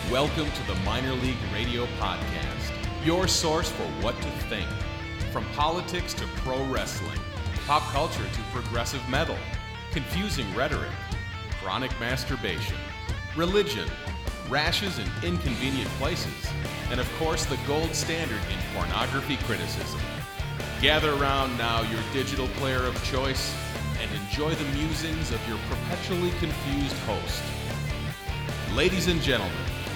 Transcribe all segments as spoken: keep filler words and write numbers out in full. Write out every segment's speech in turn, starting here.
Welcome to the Minor League Radio Podcast, your source for what to think. From politics to pro wrestling, pop culture to progressive metal, confusing rhetoric, chronic masturbation, religion, rashes in inconvenient places, and of course the gold standard in pornography criticism. Gather around now your digital player of choice and enjoy the musings of your perpetually confused host. Ladies and gentlemen,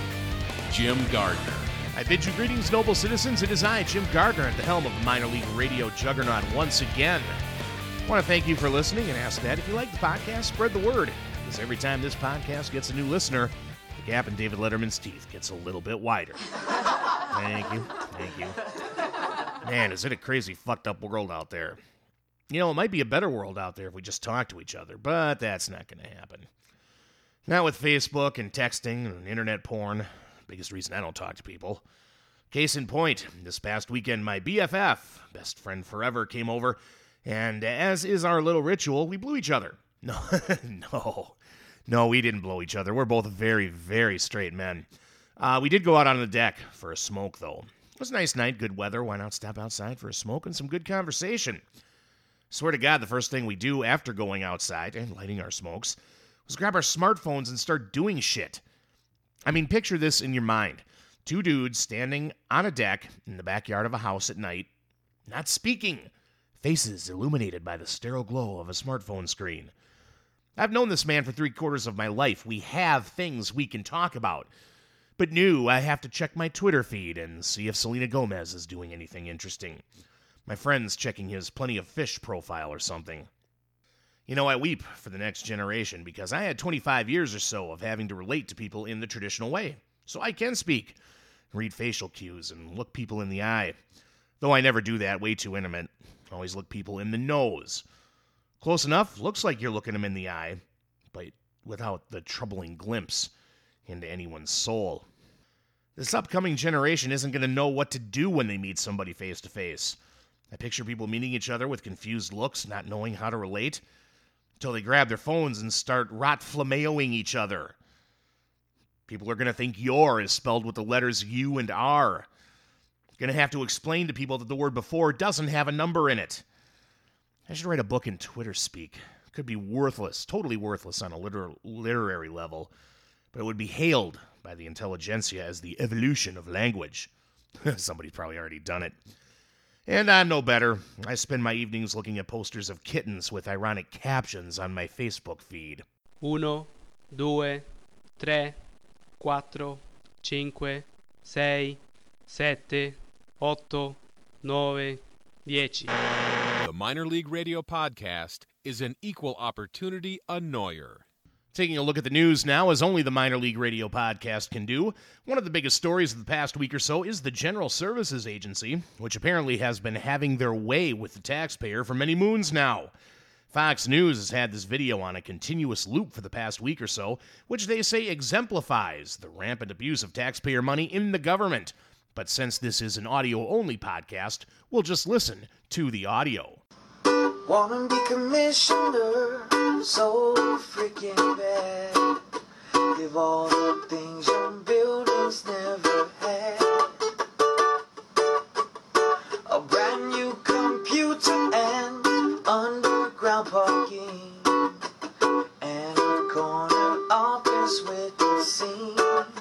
Jim Gardner. I bid you greetings, noble citizens. It is I, Jim Gardner, at the helm of the Minor League Radio Juggernaut once again. I want to thank you for listening and ask that if you like the podcast, spread the word, because every time this podcast gets a new listener, the gap in David Letterman's teeth gets a little bit wider. Thank you, thank you. Man, is it a crazy, fucked up world out there. You know, it might be a better world out there if we just talk to each other, but that's not going to happen. Not with Facebook and texting and internet porn. Biggest reason I don't talk to people. Case in point, this past weekend, my B F F, best friend forever, came over, and as is our little ritual, we blew each other. No, no, no, we didn't blow each other. We're both very, very straight men. Uh, we did go out on the deck for a smoke, though. It was a nice night, good weather. Why not step outside for a smoke and some good conversation? Swear to God, the first thing we do after going outside and lighting our smokes was grab our smartphones and start doing shit. I mean, picture this in your mind. Two dudes standing on a deck in the backyard of a house at night, not speaking, faces illuminated by the sterile glow of a smartphone screen. I've known this man for three quarters of my life. We have things we can talk about. But new, I have to check my Twitter feed and see if Selena Gomez is doing anything interesting. My friend's checking his Plenty of Fish profile or something. You know, I weep for the next generation because I had twenty-five years or so of having to relate to people in the traditional way. So I can speak, read facial cues, and look people in the eye. Though I never do that, way too intimate. Always look people in the nose. Close enough, looks like you're looking them in the eye, but without the troubling glimpse into anyone's soul. This upcoming generation isn't going to know what to do when they meet somebody face to face. I picture people meeting each other with confused looks, not knowing how to relate, until they grab their phones and start rot-flameoing each other. People are going to think your is spelled with the letters U and R. Going to have to explain to people that the word before doesn't have a number in it. I should write a book in Twitter speak. Could be worthless, totally worthless on a liter- literary level, but it would be hailed by the intelligentsia as the evolution of language. Somebody's probably already done it. And I'm no better. I spend my evenings looking at posters of kittens with ironic captions on my Facebook feed. Uno, due, tre, quattro, cinque, sei, sette, otto, nove, dieci. The Minor League Radio Podcast is an equal opportunity annoyer. Taking a look at the news now, as only the Minor League Radio Podcast can do, one of the biggest stories of the past week or so is the General Services Agency, which apparently has been having their way with the taxpayer for many moons now. Fox News has had this video on a continuous loop for the past week or so, which they say exemplifies the rampant abuse of taxpayer money in the government. But since this is an audio-only podcast, we'll just listen to the audio. Wanna be commissioner, so freaking bad. Give all the things your buildings never had. A brand new computer and underground parking, and a corner office with a scene.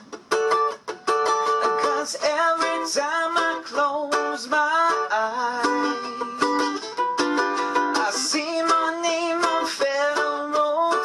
Cause every time I close my eyes, see my name on federal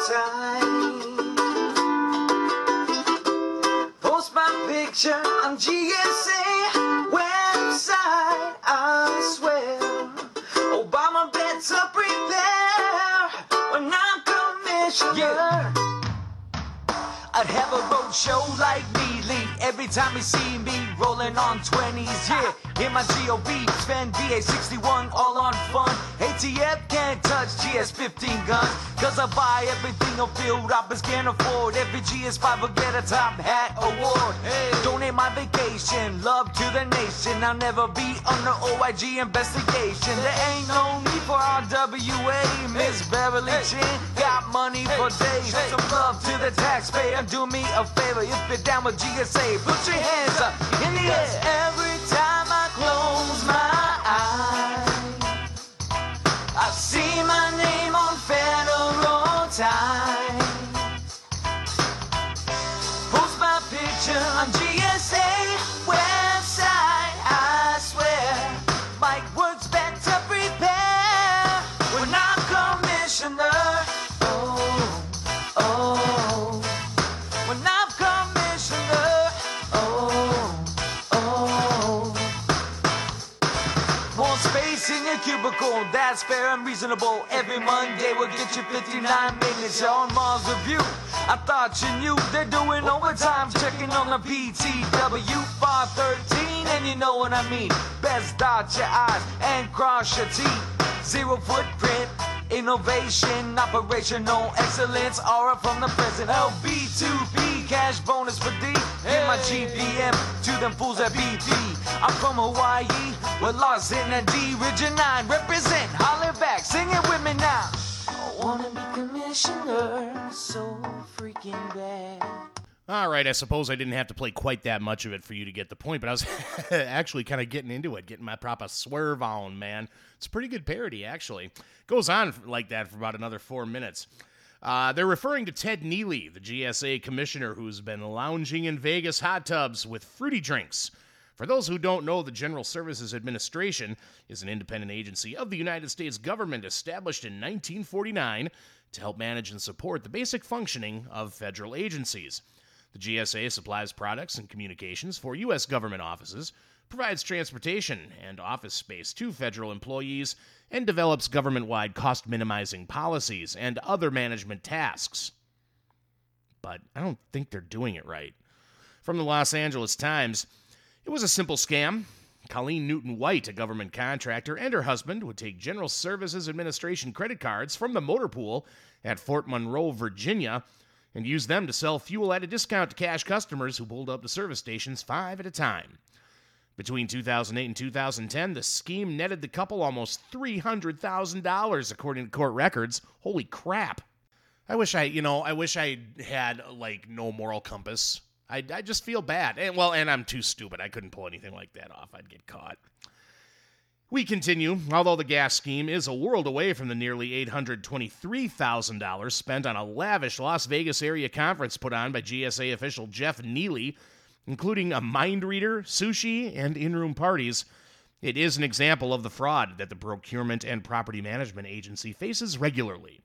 time. Post my picture on G S A website. I swear Obama better prepare when I'm commissioner. Yeah. I'd have a road show like Neely every time you see me rolling on twenties. Yeah, in my G O B, spend B A sixty-one all on fun. A T F can't touch G S fifteen guns, cause I buy everything a field rappers can't afford. Every G S five will get a top hat award. Hey. Donate my vacation, love to the nation. I'll never be under O I G investigation. There ain't no need for R W A, Miss Beverly Chin. got money for days. Show some love to the taxpayer. Do me a favor, if you're down with G S A, put your hands up in the air. Every time I close my eyes, I see my name on Federal Times. Post my picture on G S A website. I swear, Mike works better prepare when I'm commissioner. Oh, oh, when I'm commissioner. Oh, oh. More space in your cubicle, that's fair and reasonable. Every Monday we'll get you fifty-nine minutes on Mars Review. I thought you knew they're doing overtime, checking on the P T W five thirteen, and you know what I mean. Best dot your I's and cross your T's. Zero footprint, innovation, operational excellence, aura from the president. L B two P, cash bonus for D. Give my G P M to them fools at B P. I'm from Hawaii, with Larson and D. Region nine, represent, holler back, sing it with me now. I wanna be commissioner, so freaking bad. All right, I suppose I didn't have to play quite that much of it for you to get the point, but I was actually kind of getting into it, getting my proper swerve on, man. It's a pretty good parody, actually. Goes on like that for about another four minutes. Uh, they're referring to Ted Neely, the G S A commissioner who's been lounging in Vegas hot tubs with fruity drinks. For those who don't know, the General Services Administration is an independent agency of the United States government established in nineteen forty-nine to help manage and support the basic functioning of federal agencies. The G S A supplies products and communications for U S government offices, provides transportation and office space to federal employees, and develops government-wide cost-minimizing policies and other management tasks. But I don't think they're doing it right. From the Los Angeles Times, it was a simple scam. Colleen Newton-White, a government contractor, and her husband would take General Services Administration credit cards from the motor pool at Fort Monroe, Virginia, and use them to sell fuel at a discount to cash customers who pulled up to service stations five at a time. Between two thousand eight and two thousand ten, the scheme netted the couple almost three hundred thousand dollars, according to court records. Holy crap. I wish I, you know, I wish I had, like, no moral compass. I, I just feel bad. And, well, and I'm too stupid. I couldn't pull anything like that off. I'd get caught. We continue. Although the gas scheme is a world away from the nearly eight hundred twenty-three thousand dollars spent on a lavish Las Vegas area conference put on by G S A official Jeff Neely, including a mind reader, sushi, and in-room parties, it is an example of the fraud that the Procurement and Property Management Agency faces regularly.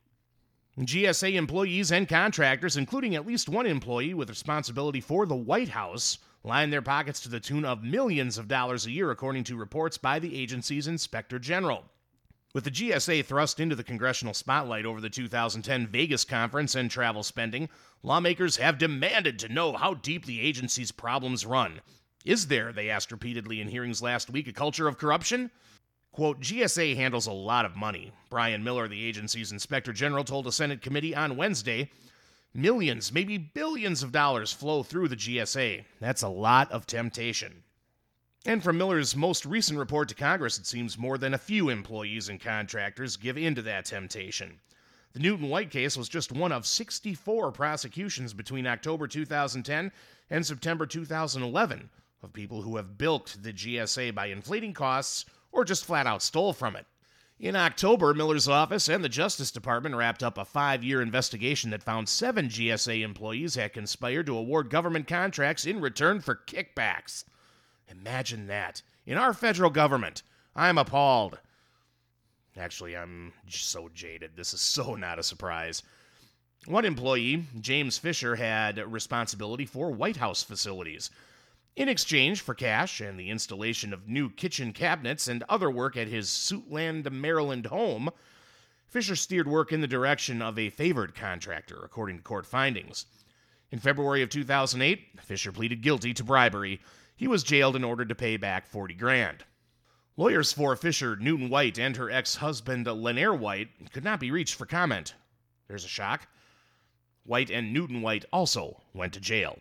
G S A employees and contractors, including at least one employee with responsibility for the White House, line their pockets to the tune of millions of dollars a year, according to reports by the agency's Inspector General. With the G S A thrust into the congressional spotlight over the two thousand ten Vegas conference and travel spending, lawmakers have demanded to know how deep the agency's problems run. Is there, they asked repeatedly in hearings last week, a culture of corruption? Quote, G S A handles a lot of money. Brian Miller, the agency's Inspector General, told a Senate committee on Wednesday, millions, maybe billions of dollars flow through the G S A. That's a lot of temptation. And from Miller's most recent report to Congress, it seems more than a few employees and contractors give in to that temptation. The Newton-White case was just one of sixty-four prosecutions between October two thousand ten and September two thousand eleven of people who have bilked the G S A by inflating costs or just flat out stole from it. In October, Miller's office and the Justice Department wrapped up a five-year investigation that found seven G S A employees had conspired to award government contracts in return for kickbacks. Imagine that. In our federal government. I'm appalled. Actually, I'm so jaded. This is so not a surprise. One employee, James Fisher, had responsibility for White House facilities. In exchange for cash and the installation of new kitchen cabinets and other work at his Suitland, Maryland home, Fisher steered work in the direction of a favored contractor, according to court findings. In February of two thousand eight, Fisher pleaded guilty to bribery. He was jailed and ordered to pay back forty grand. Lawyers for Fisher, Newton-White, and her ex-husband, Lanier White, could not be reached for comment. There's a shock. White and Newton-White also went to jail.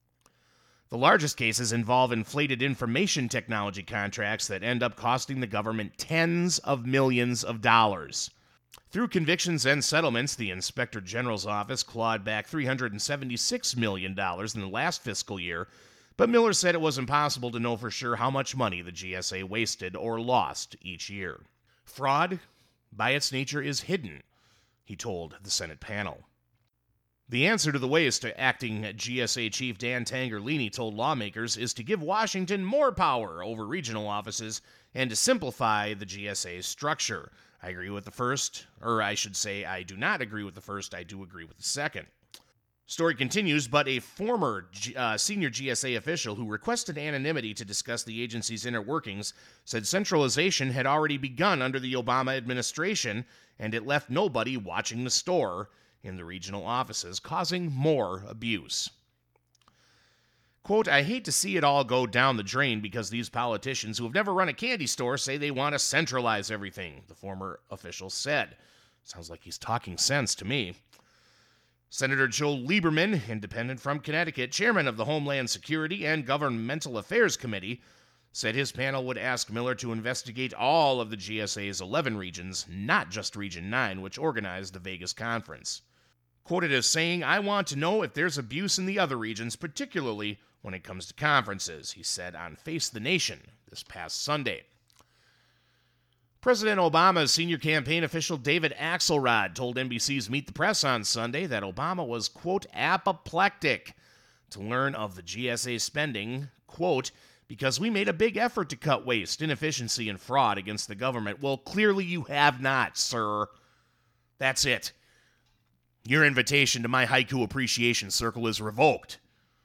The largest cases involve inflated information technology contracts that end up costing the government tens of millions of dollars. Through convictions and settlements, the Inspector General's office clawed back three hundred seventy-six million dollars in the last fiscal year, but Miller said it was impossible to know for sure how much money the G S A wasted or lost each year. Fraud, by its nature, is hidden, he told the Senate panel. The answer to the waste, acting G S A Chief Dan Tangherlini told lawmakers, is to give Washington more power over regional offices and to simplify the G S A's structure. I agree with the first, or I should say I do not agree with the first, I do agree with the second. Story continues, but a former G, uh, senior G S A official who requested anonymity to discuss the agency's inner workings said centralization had already begun under the Obama administration, and it left nobody watching the store in the regional offices, causing more abuse. Quote, I hate to see it all go down the drain because these politicians who have never run a candy store say they want to centralize everything, the former official said. Sounds like he's talking sense to me. Senator Joe Lieberman, independent from Connecticut, chairman of the Homeland Security and Governmental Affairs Committee, said his panel would ask Miller to investigate all of the G S A's eleven regions, not just Region nine, which organized the Vegas conference. Quoted as saying, I want to know if there's abuse in the other regions, particularly when it comes to conferences, he said on Face the Nation this past Sunday. President Obama's senior campaign official David Axelrod told N B C's Meet the Press on Sunday that Obama was, quote, apoplectic to learn of the G S A spending, quote, because we made a big effort to cut waste, inefficiency, and fraud against the government. Well, clearly you have not, sir. That's it. Your invitation to my haiku appreciation circle is revoked.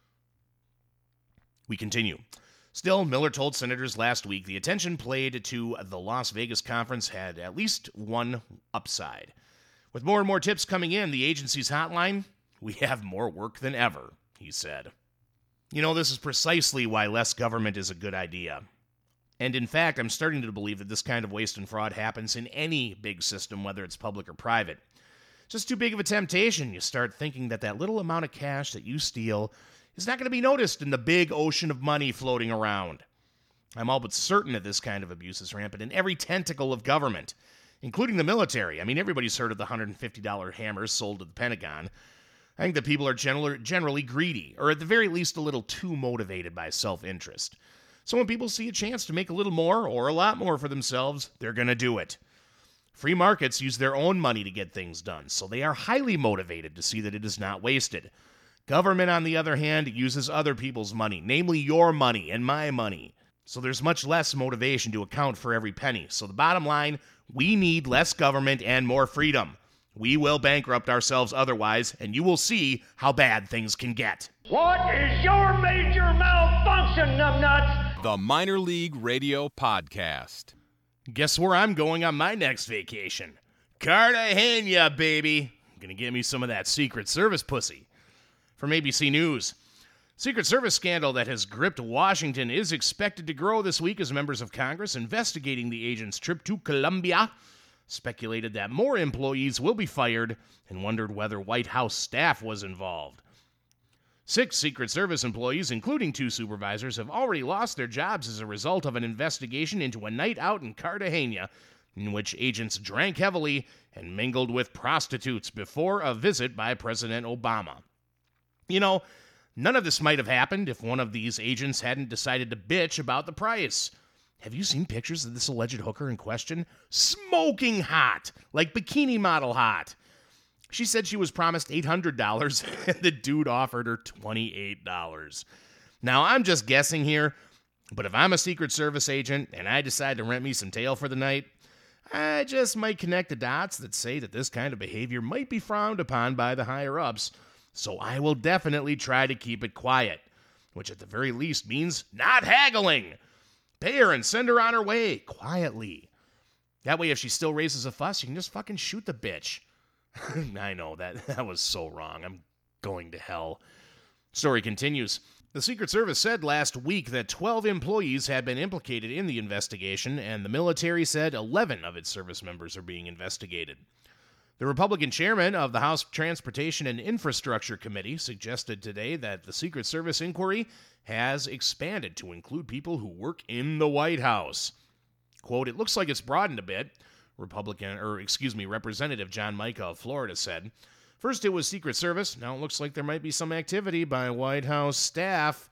We continue. Still, Miller told senators last week the attention played to the Las Vegas conference had at least one upside. With more and more tips coming in, the agency's hotline, we have more work than ever, he said. You know, this is precisely why less government is a good idea. And in fact, I'm starting to believe that this kind of waste and fraud happens in any big system, whether it's public or private. It's just too big of a temptation. You start thinking that that little amount of cash that you steal is not going to be noticed in the big ocean of money floating around. I'm all but certain that this kind of abuse is rampant in every tentacle of government, including the military. I mean, everybody's heard of the one hundred fifty dollars hammers sold to the Pentagon. I think that people are generally greedy, or at the very least a little too motivated by self-interest. So when people see a chance to make a little more or a lot more for themselves, they're going to do it. Free markets use their own money to get things done, so they are highly motivated to see that it is not wasted. Government, on the other hand, uses other people's money, namely your money and my money. So there's much less motivation to account for every penny. So the bottom line, we need less government and more freedom. We will bankrupt ourselves otherwise, and you will see how bad things can get. What is your major malfunction, numbnuts? The Minor League Radio Podcast. Guess where I'm going on my next vacation? Cartagena, baby. Gonna get me some of that Secret Service pussy. From A B C News, Secret Service scandal that has gripped Washington is expected to grow this week as members of Congress investigating the agent's trip to Colombia speculated that more employees will be fired and wondered whether White House staff was involved. Six Secret Service employees, including two supervisors, have already lost their jobs as a result of an investigation into a night out in Cartagena in which agents drank heavily and mingled with prostitutes before a visit by President Obama. You know, none of this might have happened if one of these agents hadn't decided to bitch about the price. Have you seen pictures of this alleged hooker in question? Smoking hot, like bikini model hot. She said she was promised eight hundred dollars, and the dude offered her twenty-eight dollars. Now, I'm just guessing here, but if I'm a Secret Service agent and I decide to rent me some tail for the night, I just might connect the dots that say that this kind of behavior might be frowned upon by the higher-ups, so I will definitely try to keep it quiet, which at the very least means not haggling. Pay her and send her on her way, quietly. That way, if she still raises a fuss, you can just fucking shoot the bitch. I know, that, that was so wrong. I'm going to hell. Story continues. The Secret Service said last week that twelve employees had been implicated in the investigation, and the military said eleven of its service members are being investigated. The Republican chairman of the House Transportation and Infrastructure Committee suggested today that the Secret Service inquiry has expanded to include people who work in the White House. Quote, it looks like it's broadened a bit. Republican, or excuse me, Representative John Mica of Florida said. First, it was Secret Service. Now it looks like there might be some activity by White House staff.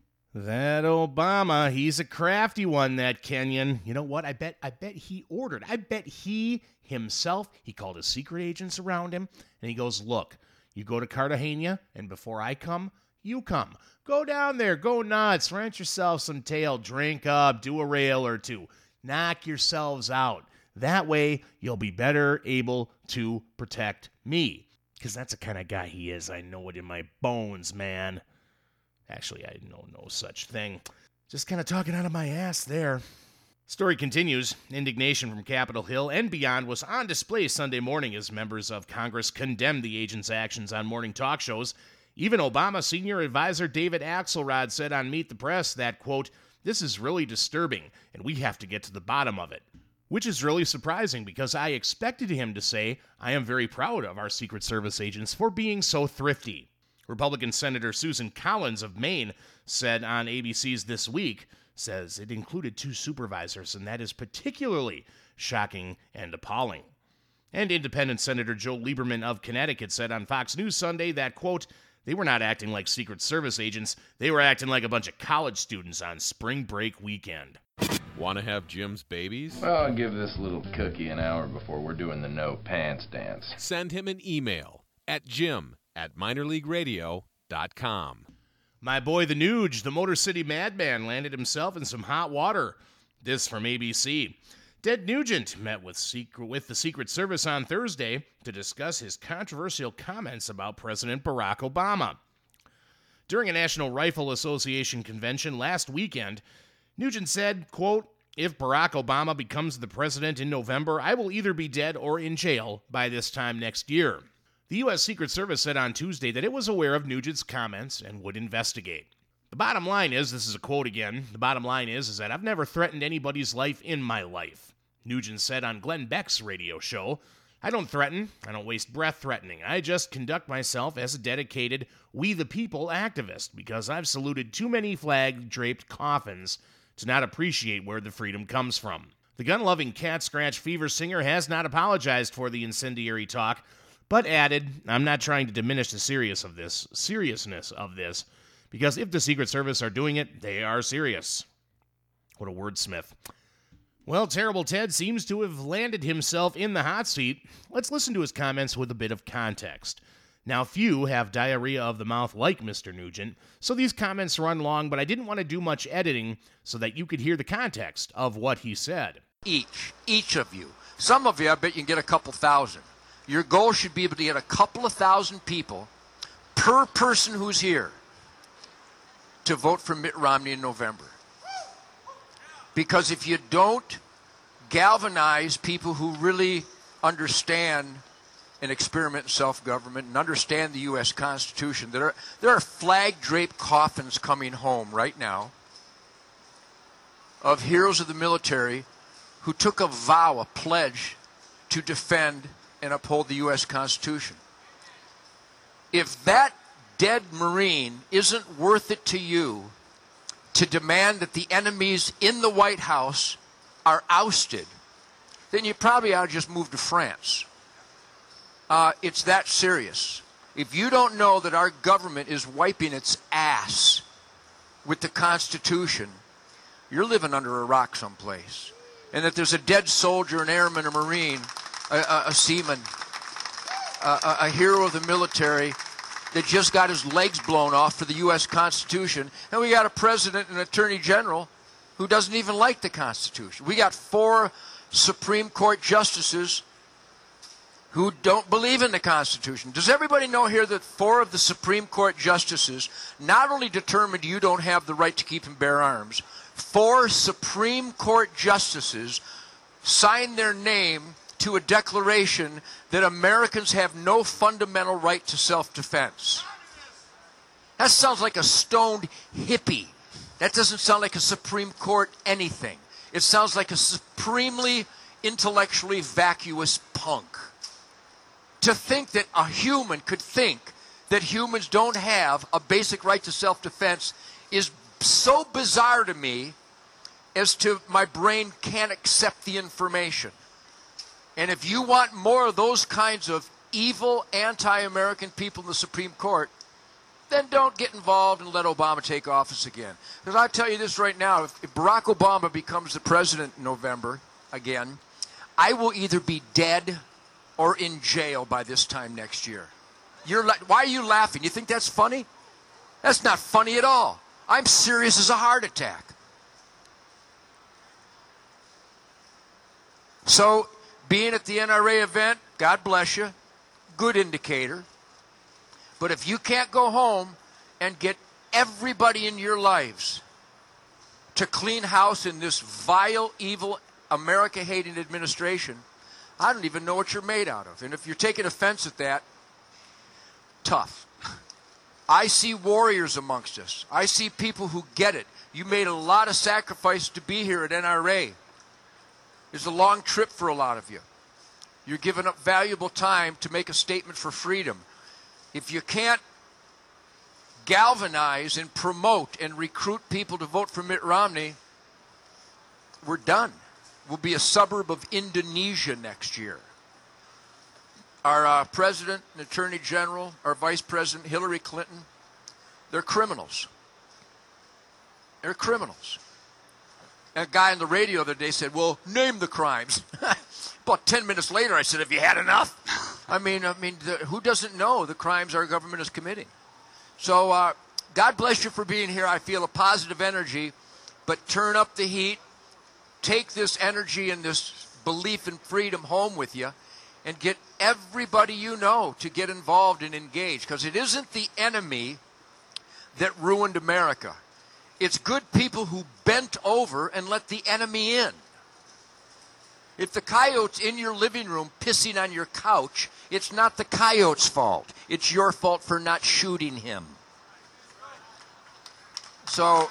That Obama, he's a crafty one, that Kenyon. You know what? I bet I bet he ordered. I bet he himself, he called his secret agents around him, and he goes, look, you go to Cartagena, and before I come, you come. Go down there, go nuts, rent yourself some tail, drink up, do a rail or two. Knock yourselves out. That way, you'll be better able to protect me. Because that's the kind of guy he is. I know it in my bones, man. Actually, I know no such thing. Just kind of talking out of my ass there. Story continues. Indignation from Capitol Hill and beyond was on display Sunday morning as members of Congress condemned the agent's actions on morning talk shows. Even Obama senior advisor David Axelrod said on Meet the Press that, quote, this is really disturbing, and we have to get to the bottom of it. Which is really surprising because I expected him to say, I am very proud of our Secret Service agents for being so thrifty. Republican Senator Susan Collins of Maine said on A B C's This Week, says it included two supervisors, and that is particularly shocking and appalling. And Independent Senator Joe Lieberman of Connecticut said on Fox News Sunday that, quote, they were not acting like Secret Service agents, they were acting like a bunch of college students on spring break weekend. Want to have Jim's babies? Well, I'll give this little cookie an hour before we're doing the no pants dance. Send him an email at jim at minor league radio dot com. My boy the Nuge, the Motor City Madman, landed himself in some hot water. This from A B C. Ted Nugent met with, secret, with the Secret Service on Thursday to discuss his controversial comments about President Barack Obama. During a National Rifle Association convention last weekend, Nugent said, quote, if Barack Obama becomes the president in November, I will either be dead or in jail by this time next year. The U S Secret Service said on Tuesday that it was aware of Nugent's comments and would investigate. The bottom line is, this is a quote again, the bottom line is, is that I've never threatened anybody's life in my life. Nugent said on Glenn Beck's radio show, I don't threaten, I don't waste breath threatening. I just conduct myself as a dedicated We the People activist because I've saluted too many flag-draped coffins to not appreciate where the freedom comes from. The gun-loving cat scratch fever singer has not apologized for the incendiary talk, but added, I'm not trying to diminish the serious of this, seriousness of this, because if the Secret Service are doing it, they are serious. What a wordsmith. Well, Terrible Ted seems to have landed himself in the hot seat. Let's listen to his comments with a bit of context. Now, few have diarrhea of the mouth like Mister Nugent, so these comments run long, but I didn't want to do much editing so that you could hear the context of what he said. Each, each of you. Some of you, I bet you can get a couple thousand. Your goal should be able to get a couple of thousand people per person who's here to vote for Mitt Romney in November. Because if you don't galvanize people who really understand and experiment in self-government and understand the U S Constitution, there are, there are flag-draped coffins coming home right now of heroes of the military who took a vow, a pledge, to defend and uphold the U S Constitution. If that dead Marine isn't worth it to you to demand that the enemies in the White House are ousted, then you probably ought to just move to France. Uh, it's that serious. If you don't know that our government is wiping its ass with the Constitution, you're living under a rock someplace. And that there's a dead soldier, an airman, a Marine, a, a, a seaman, a, a, a hero of the military that just got his legs blown off for the U S Constitution, and we got a president and attorney general who doesn't even like the Constitution. We got four Supreme Court justices who don't believe in the Constitution. Does everybody know here that four of the Supreme Court justices not only determined you don't have the right to keep and bear arms, four Supreme Court justices signed their name to a declaration that Americans have no fundamental right to self-defense? That sounds like a stoned hippie. That doesn't sound like a Supreme Court anything. It sounds like a supremely intellectually vacuous punk. To think that a human could think that humans don't have a basic right to self-defense is so bizarre to me as to my brain can't accept the information. And if you want more of those kinds of evil, anti-American people in the Supreme Court, then don't get involved and let Obama take office again. Because I'll tell you this right now, if, if Barack Obama becomes the president in November again, I will either be dead or in jail by this time next year. You're la- Why are you laughing? You think that's funny? That's not funny at all. I'm serious as a heart attack. So, being at the N R A event, God bless you, good indicator. But if you can't go home and get everybody in your lives to clean house in this vile, evil, America-hating administration, I don't even know what you're made out of. And if you're taking offense at that, tough. I see warriors amongst us. I see people who get it. You made a lot of sacrifice to be here at N R A. It's a long trip for a lot of you. You're giving up valuable time to make a statement for freedom. If you can't galvanize and promote and recruit people to vote for Mitt Romney, we're done. We'll be a suburb of Indonesia next year. Our uh, president and attorney general, our vice president, Hillary Clinton, they're criminals. They're criminals. And a guy on the radio the other day said, well, name the crimes. About ten minutes later, I said, have you had enough? I mean, I mean, the, who doesn't know the crimes our government is committing? So uh, God bless you for being here. I feel a positive energy, but turn up the heat. Take this energy and this belief in freedom home with you and get everybody you know to get involved and engage, because it isn't the enemy that ruined America. It's good people who bent over and let the enemy in. If the coyote's in your living room pissing on your couch, it's not the coyote's fault. It's your fault for not shooting him. So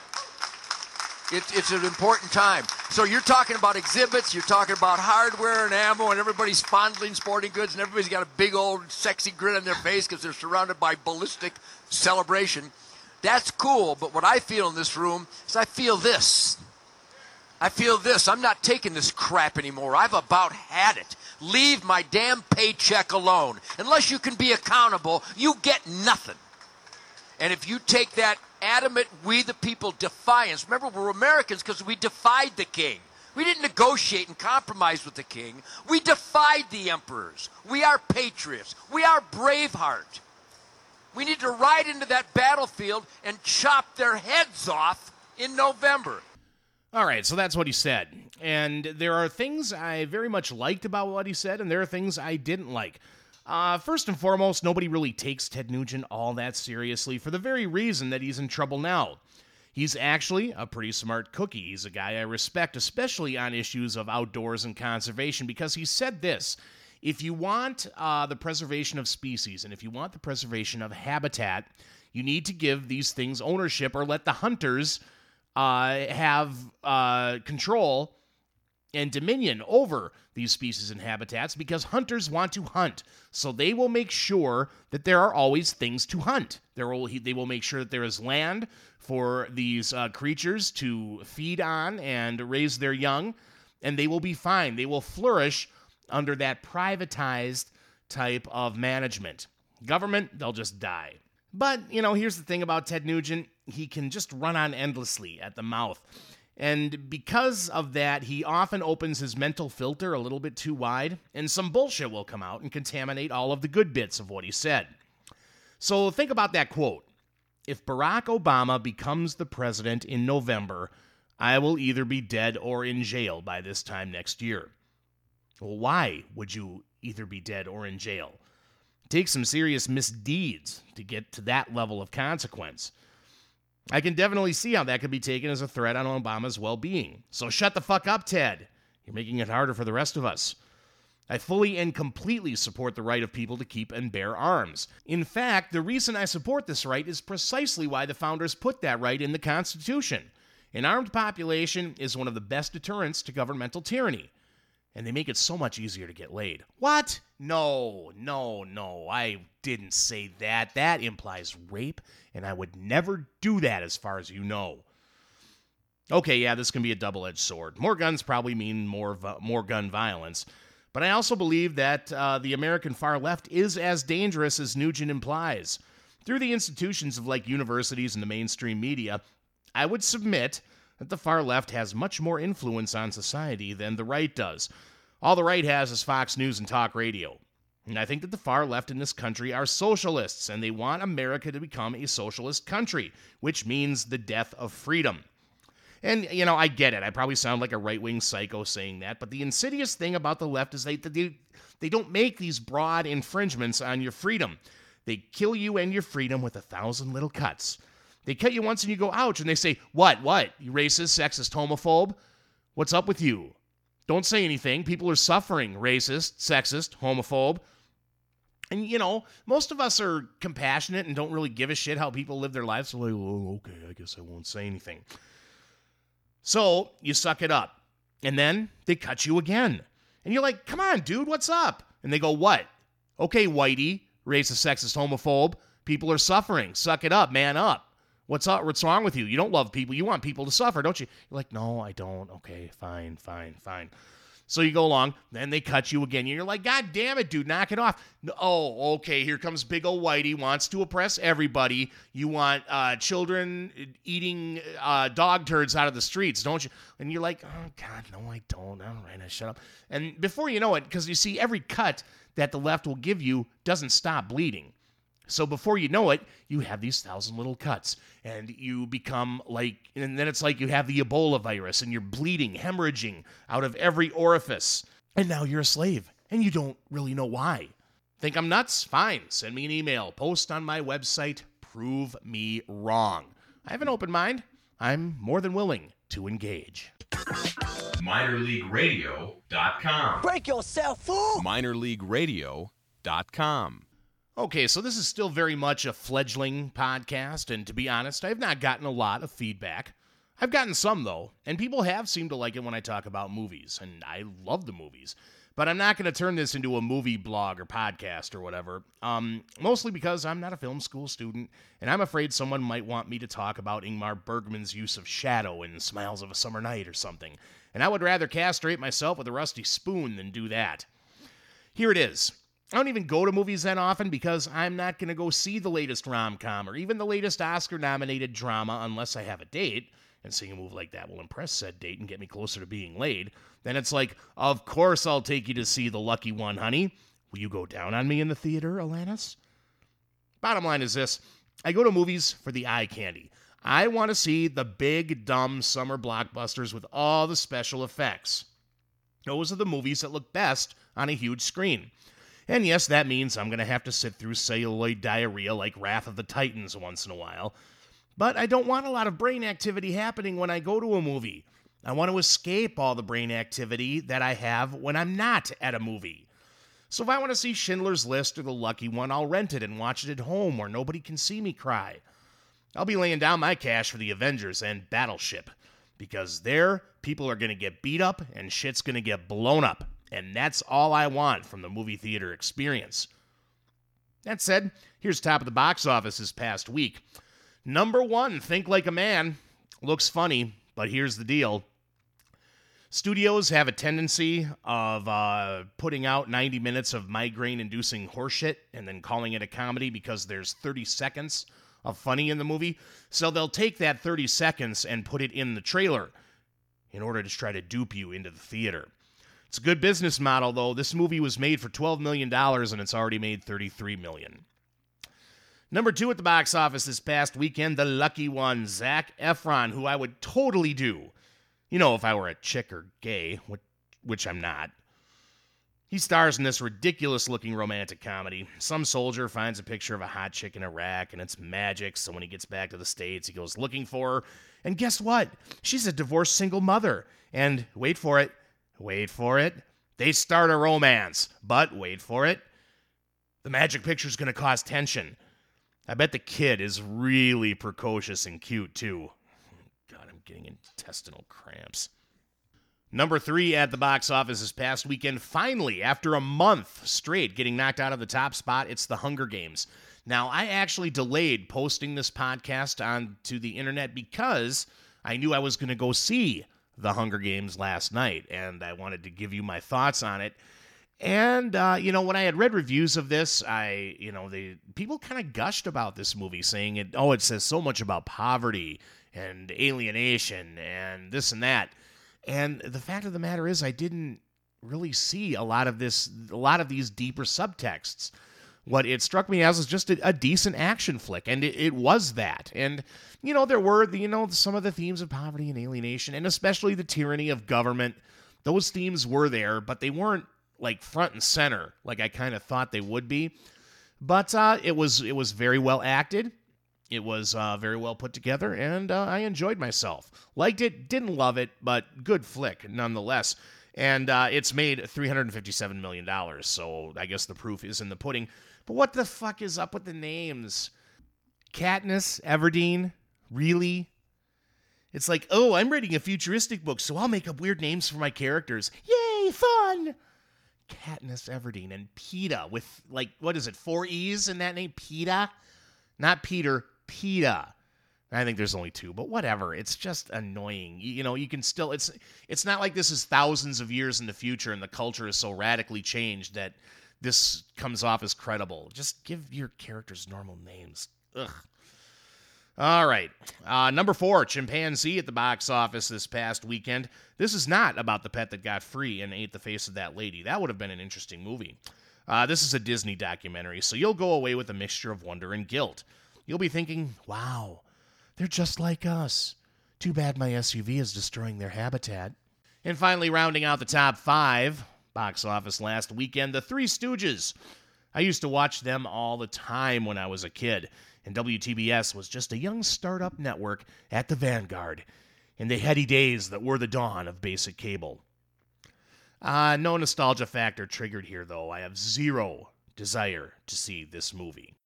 it, it's an important time. So you're talking about exhibits, you're talking about hardware and ammo, and everybody's fondling sporting goods, and everybody's got a big old sexy grin on their face because they're surrounded by ballistic celebration. That's cool, but what I feel in this room is I feel this. I feel this. I'm not taking this crap anymore. I've about had it. Leave my damn paycheck alone. Unless you can be accountable, you get nothing. And if you take that adamant, we the people defiance. Remember, we're Americans because we defied the king. We didn't negotiate and compromise with the king. We defied the emperors. We are patriots. We are Braveheart. We need to ride into that battlefield and chop their heads off in November. All right, so that's what he said. And there are things I very much liked about what he said, and there are things I didn't like. Uh, first and foremost, nobody really takes Ted Nugent all that seriously for the very reason that he's in trouble now. He's actually a pretty smart cookie. He's a guy I respect, especially on issues of outdoors and conservation, because he said this: if you want uh, the preservation of species and if you want the preservation of habitat, you need to give these things ownership or let the hunters uh, have uh, control and dominion over these species and habitats, because hunters want to hunt. So they will make sure that there are always things to hunt. There will, they will make sure that there is land for these uh, creatures to feed on and raise their young, and they will be fine. They will flourish under that privatized type of management. Government, they'll just die. But, you know, here's the thing about Ted Nugent. He can just run on endlessly at the mouth. And because of that, he often opens his mental filter a little bit too wide, and some bullshit will come out and contaminate all of the good bits of what he said. So think about that quote. If Barack Obama becomes the president in November, I will either be dead or in jail by this time next year. Well, why would you either be dead or in jail? It takes some serious misdeeds to get to that level of consequence. I can definitely see how that could be taken as a threat on Obama's well-being. So shut the fuck up, Ted. You're making it harder for the rest of us. I fully and completely support the right of people to keep and bear arms. In fact, the reason I support this right is precisely why the founders put that right in the Constitution. An armed population is one of the best deterrents to governmental tyranny. And they make it so much easier to get laid. What? No, no, no, I didn't say that. That implies rape, and I would never do that as far as you know. Okay, yeah, this can be a double-edged sword. More guns probably mean more more gun violence, But I also believe that uh, the American far left is as dangerous as Nugent implies. Through the institutions of like universities and the mainstream media, I would submit that the far left has much more influence on society than the right does. All the right has is Fox News and talk radio. And I think that the far left in this country are socialists, and they want America to become a socialist country, which means the death of freedom. And, you know, I get it. I probably sound like a right-wing psycho saying that, but the insidious thing about the left is they, they, they don't make these broad infringements on your freedom. They kill you and your freedom with a thousand little cuts. They cut you once and you go, ouch, and they say, what, what? You racist, sexist, homophobe? What's up with you? Don't say anything. People are suffering. Racist, sexist, homophobe. And, you know, most of us are compassionate and don't really give a shit how people live their lives. So like, oh, okay, I guess I won't say anything. So you suck it up. And then they cut you again. And you're like, come on, dude, what's up? And they go, what? Okay, whitey, racist, sexist, homophobe. People are suffering. Suck it up, man up. What's up? What's wrong with you? You don't love people. You want people to suffer, don't you? You're like, no, I don't. Okay, fine, fine, fine. So you go along, then they cut you again. And you're like, God damn it, dude, knock it off. Oh, okay, here comes big old whitey, wants to oppress everybody. You want uh, children eating uh, dog turds out of the streets, don't you? And you're like, oh, God, no, I don't. All right, I shut up. And before you know it, because you see, every cut that the left will give you doesn't stop bleeding. So before you know it, you have these thousand little cuts, and you become like, and then it's like you have the Ebola virus, and you're bleeding, hemorrhaging out of every orifice. And now you're a slave, and you don't really know why. Think I'm nuts? Fine. Send me an email. Post on my website. Prove me wrong. I have an open mind. I'm more than willing to engage. minor league radio dot com. Break yourself, fool! minor league radio dot com. Okay, so this is still very much a fledgling podcast, and to be honest, I have not gotten a lot of feedback. I've gotten some, though, and people have seemed to like it when I talk about movies, and I love the movies. But I'm not going to turn this into a movie blog or podcast or whatever, um, mostly because I'm not a film school student, and I'm afraid someone might want me to talk about Ingmar Bergman's use of shadow in Smiles of a Summer Night or something, and I would rather castrate myself with a rusty spoon than do that. Here it is. I don't even go to movies that often because I'm not going to go see the latest rom-com or even the latest Oscar-nominated drama unless I have a date, and seeing a movie like that will impress said date and get me closer to being laid. Then it's like, of course I'll take you to see The Lucky One, honey. Will you go down on me in the theater, Alanis? Bottom line is this. I go to movies for the eye candy. I want to see the big, dumb summer blockbusters with all the special effects. Those are the movies that look best on a huge screen. And yes, that means I'm going to have to sit through celluloid diarrhea like Wrath of the Titans once in a while. But I don't want a lot of brain activity happening when I go to a movie. I want to escape all the brain activity that I have when I'm not at a movie. So if I want to see Schindler's List or The Lucky One, I'll rent it and watch it at home where nobody can see me cry. I'll be laying down my cash for the Avengers and Battleship, because there, people are going to get beat up and shit's going to get blown up. And that's all I want from the movie theater experience. That said, here's top of the box office this past week. Number one, Think Like a Man. Looks funny, but here's the deal. Studios have a tendency of uh, putting out ninety minutes of migraine-inducing horseshit and then calling it a comedy because there's thirty seconds of funny in the movie. So they'll take that thirty seconds and put it in the trailer in order to try to dupe you into the theater. It's a good business model, though. This movie was made for twelve million dollars, and it's already made thirty-three million dollars. Number two at the box office this past weekend, The Lucky One, Zac Efron, who I would totally do. You know, if I were a chick or gay, which, which I'm not. He stars in this ridiculous-looking romantic comedy. Some soldier finds a picture of a hot chick in Iraq, and it's magic, so when he gets back to the States, he goes looking for her. And guess what? She's a divorced single mother. And wait for it. Wait for it. They start a romance. But wait for it. The magic picture's going to cause tension. I bet the kid is really precocious and cute, too. God, I'm getting intestinal cramps. Number three at the box office this past weekend, finally, after a month straight getting knocked out of the top spot, it's The Hunger Games. Now, I actually delayed posting this podcast onto the internet because I knew I was going to go see The Hunger Games last night, and I wanted to give you my thoughts on it. And, uh, you know, when I had read reviews of this, I, you know, they people kind of gushed about this movie, saying, it, oh, it says so much about poverty and alienation and this and that. And the fact of the matter is, I didn't really see a lot of this, a lot of these deeper subtexts. What it struck me as was just a, a decent action flick, and it, it was that. And, you know, there were, the, you know, some of the themes of poverty and alienation, and especially the tyranny of government. Those themes were there, but they weren't, like, front and center, like I kind of thought they would be. But uh, it was it was very well acted. It was uh, very well put together, and uh, I enjoyed myself. Liked it, didn't love it, but good flick nonetheless. And uh, it's made three hundred fifty-seven million dollars, so I guess the proof is in the pudding. But what the fuck is up with the names? Katniss Everdeen? Really? It's like, oh, I'm writing a futuristic book, so I'll make up weird names for my characters. Yay, fun! Katniss Everdeen and Peeta with, like, what is it, four E's in that name? Peeta? Not Peter, Peeta. I think there's only two, but whatever. It's just annoying. You, you know, you can still, it's it's not like this is thousands of years in the future and the culture is so radically changed that this comes off as credible. Just give your characters normal names. Ugh. All right. Uh, number four, Chimpanzee at the box office this past weekend. This is not about the pet that got free and ate the face of that lady. That would have been an interesting movie. Uh, this is a Disney documentary, so you'll go away with a mixture of wonder and guilt. You'll be thinking, wow, they're just like us. Too bad my S U V is destroying their habitat. And finally, rounding out the top five, box office last weekend, The Three Stooges. I used to watch them all the time when I was a kid, and W T B S was just a young startup network at the vanguard in the heady days that were the dawn of basic cable. Uh, no nostalgia factor triggered here, though. I have zero desire to see this movie.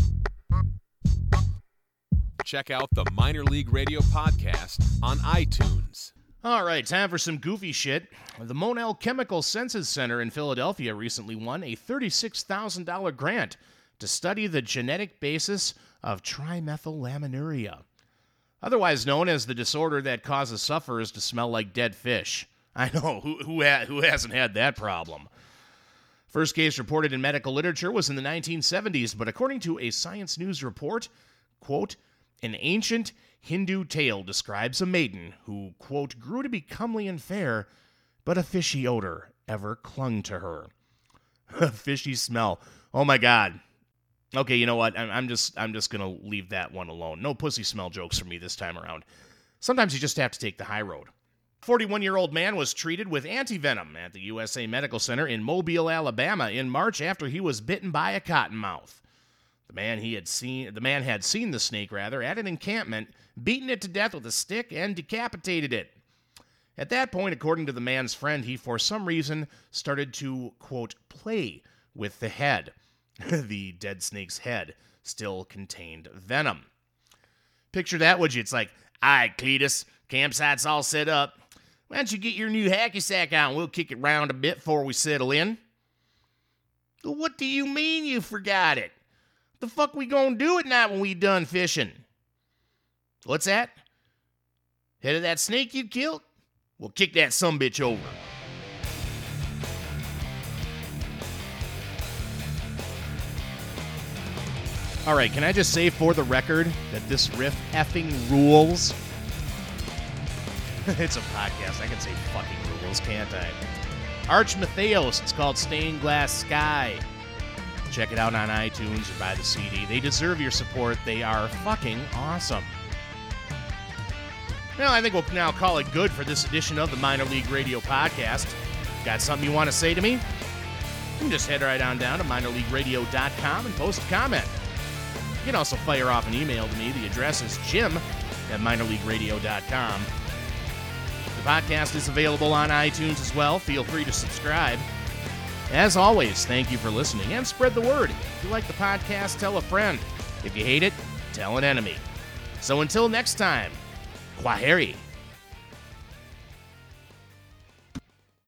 Check out the Minor League Radio podcast on iTunes. All right, time for some goofy shit. The Monell Chemical Senses Center in Philadelphia recently won a thirty-six thousand dollars grant to study the genetic basis of trimethylaminuria, otherwise known as the disorder that causes sufferers to smell like dead fish. I know, who who, ha- who hasn't had that problem? First case reported in medical literature was in the nineteen seventies, but according to a Science News report, quote, an ancient Hindu tale describes a maiden who, quote, grew to be comely and fair, but a fishy odor ever clung to her. A fishy smell. Oh my God. Okay, you know what? I'm, I'm just I'm just gonna leave that one alone. No pussy smell jokes for me this time around. Sometimes you just have to take the high road. forty-one-year-old man was treated with antivenom at the U S A Medical Center in Mobile, Alabama in March after he was bitten by a cottonmouth. The man he had seen the man had seen the snake rather at an encampment, beaten it to death with a stick and decapitated it. At that point, according to the man's friend, he for some reason started to, quote, play with the head. The dead snake's head still contained venom. Picture that, would you? It's like, all right, Cletus, campsite's all set up. Why don't you get your new hacky sack out and we'll kick it round a bit before we settle in? What do you mean you forgot it? The fuck we gonna do at night when we done fishing? What's that? Head of that snake you killed? We'll kick that sumbitch over. All right, can I just say for the record that this riff effing rules? It's a podcast. I can say fucking rules, can't I? Arch Matheos. It's called Stained Glass Sky. Check it out on iTunes or buy the C D. They deserve your support. They are fucking awesome. Well, I think we'll now call it good for this edition of the Minor League Radio Podcast. Got something you want to say to me? You can just head right on down to minor league radio dot com and post a comment. You can also fire off an email to me. The address is jim at minor league radio dot com. The podcast is available on iTunes as well. Feel free to subscribe. As always, thank you for listening, and spread the word. If you like the podcast, tell a friend. If you hate it, tell an enemy. So until next time, Kwaheri.